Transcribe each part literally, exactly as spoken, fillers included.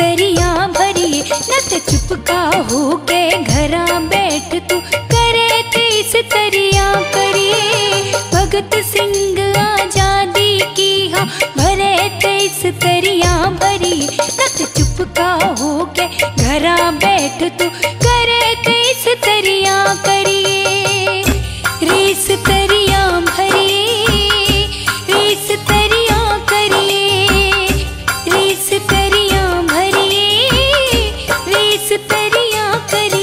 तरिया भरी, नत चुपका हो के घरा बैठ तू करे तीस तरिया करिए। भगत सिंह आजादी की हाँ भरे तीस तरिया भरी, नत चुपका हो के घरा बैठ तू करे तीस तरिया करिए। रीस तरिया भरिए, रीस तरिया करिए, रीस तरिया भरिए, रीस तरिया करिए।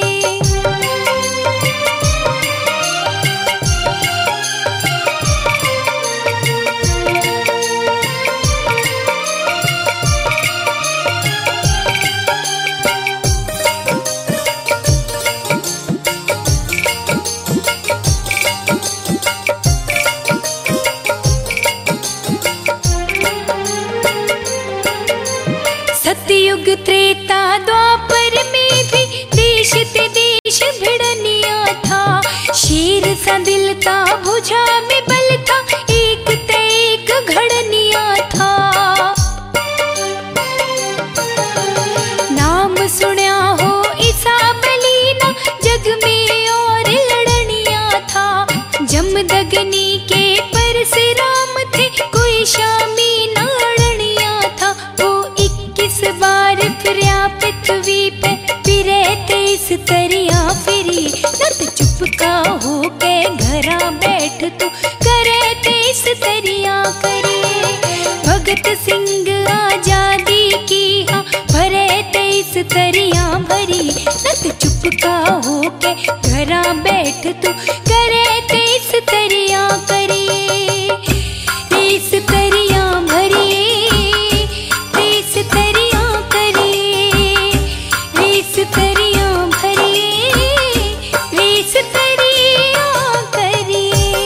सतयुग त्रेता द्वापर में भी देश ते देश भिड़निया था। शेर सा दिल था भुजा में बल था, एक ते एक घड़निया था। नाम सुना हो ईसा बलीना, जग में और लड़निया था। जमदग्नि के परशुराम थे, कोई शामी नाड़निया था। वो इक्कीस बार फिरा पृथ्वी पे, फिरे तेईस तरिया फिरी, नत चुपका हो के घरा बैठ तू करे तेईस तरिया करिए। भगत सिंह आजादी की हाँ भरे तेईस तरिया भरी, नत चुपका हो के घरा बैठ तू करे तेईस तरिया करिए। तेईस तरिया भरिए, तेईस तरिया करिए, रीस तरिया भरिए, रीस तरिया करिए।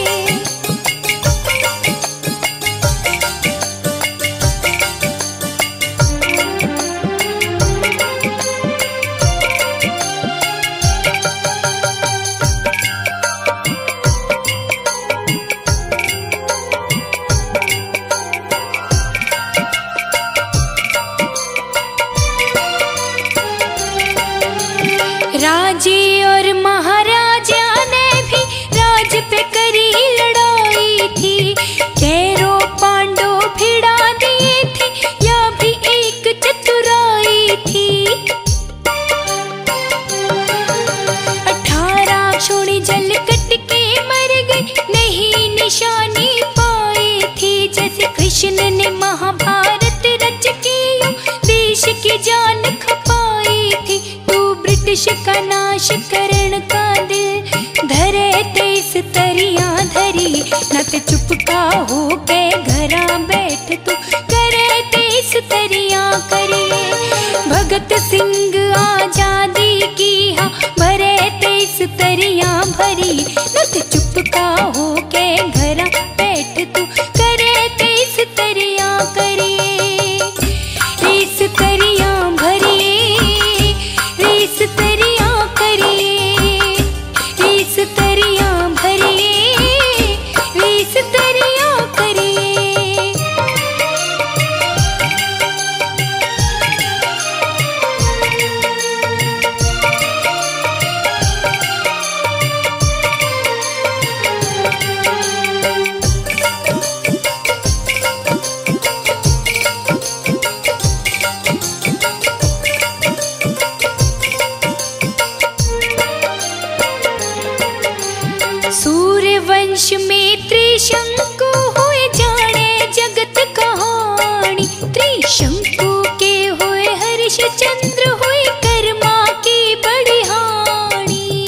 राजे और महाराजा ने भी राज पे करी लड़ाई थी। कैरो पांडो भिड़ा दिए थे, या भी एक चतुराई थी। अठारह छोड़ी जल कट के मर गई, नहीं निशानी पाई थी। जैसे कृष्ण ने महाभारत रच के देश की जान खपाई थी। तू ब्रिटिश का नाश करण का दिल धरे तेईस तरिया धरी, नत चुपका हो के घरा बैठ तू करे तेईस तरिया करिए। भगत सिंह आजादी की हाँ भरे तेईस तरिया भरी, नत चुपका हो के घरा बैठ तू करे तेईस तरिया करिए। रीस तरिया भरिए, रीस तरिया करिए, रीस तरिया भरिए, रीस तरिया करिए। सूर्यवंश में त्रिशंकु हुए, जाने जगत कहानी। त्रिशंकु के हुए हर्षचंद्र, हुए कर्मा की बड़ी हानि।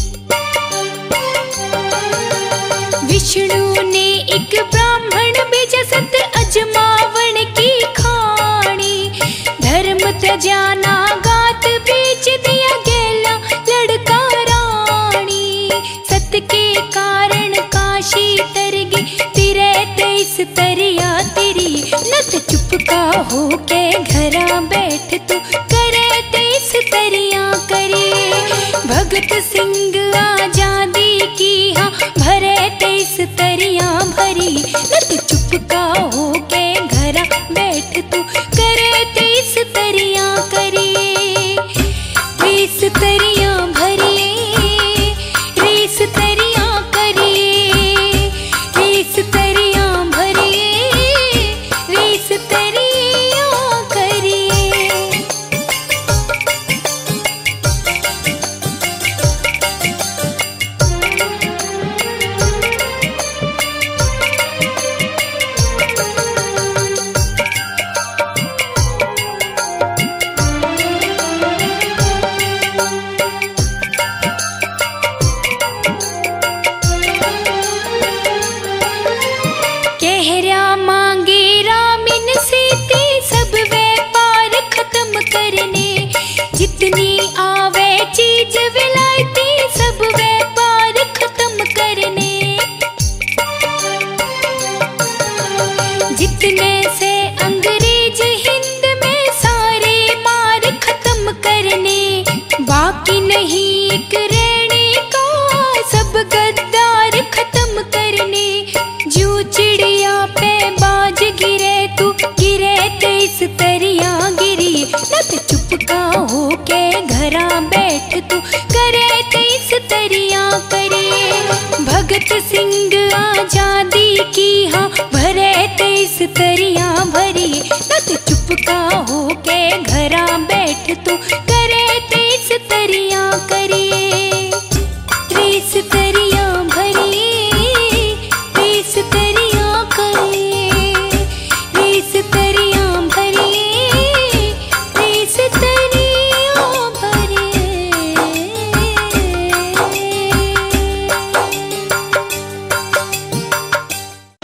विष्णु ने एक ब्राह्मण भेजा, सत अजमावन की खानी। धर्म त्याजना गात बेच दिया, गेला लड़का रानी। सत के कारण काशी तर गई, तिरे तेईस तरिया तेरी, नत चुपका हो के घरा बैठ तू करे तेईस तरिया करिए। भगत सिंह आजादी की हाँ भरे तेईस तरिया भरी, नत चुपका हो के घरा बैठ तू करे तेईस तरिया जरा बैठ तू करे तेस तरिया करिए रेस तरिया